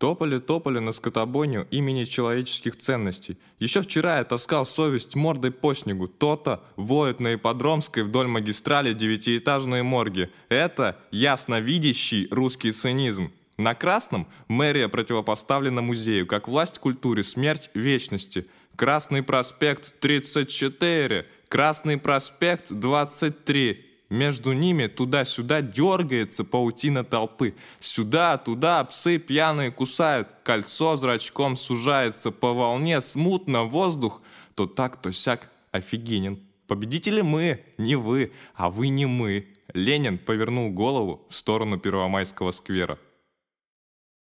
Топали на скотобойню имени человеческих ценностей. Еще вчера я таскал совесть мордой по снегу. То-то воют на Ипподромской вдоль магистрали девятиэтажные морги. Это ясновидящий русский цинизм. На Красном мэрия противопоставлена музею, как власть культуре, смерть вечности. Красный проспект 34, Красный проспект 23. Между ними туда-сюда дергается паутина толпы. Сюда-туда псы пьяные кусают. Кольцо зрачком сужается по волне. Смутно воздух то так, то сяк офигенен. Победители мы, не вы, а вы не мы. Ленин повернул голову в сторону Первомайского сквера.